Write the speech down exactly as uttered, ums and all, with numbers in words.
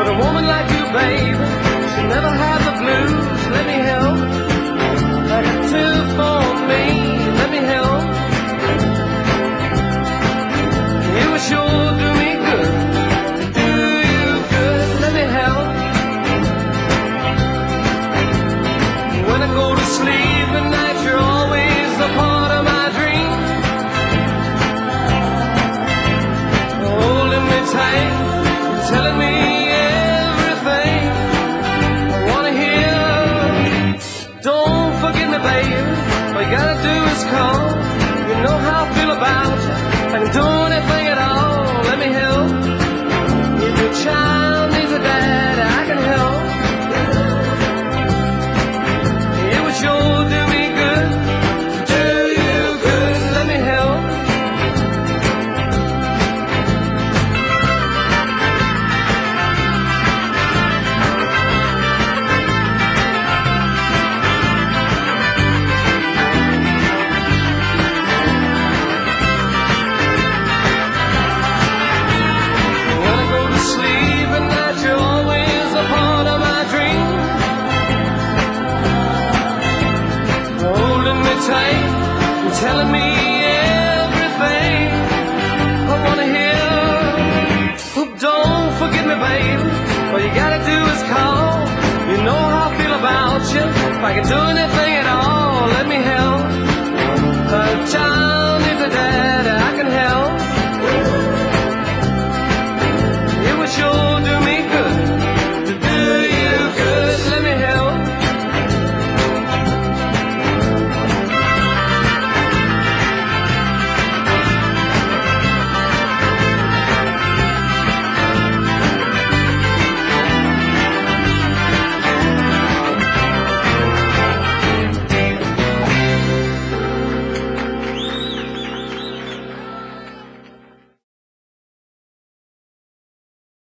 But a woman like you, babe, she never had the blues. Let me help, like a two for me. Let me help. You would sure do me good, do you good. Let me help. When I go to sleep at night, you're always a part of my dream. Holding me tight, telling me everything I wanna hear. Don't forget me, babe. All you gotta do is call. You know how I feel about you. I can do anything at all. Let me help. If your child needs a dad, I can help. It would sure do me good, do you good. Let me help. Tight and telling me everything I wanna hear. Oh, don't forget me, babe. All you gotta do is call. You know how I feel about you. If I can do anything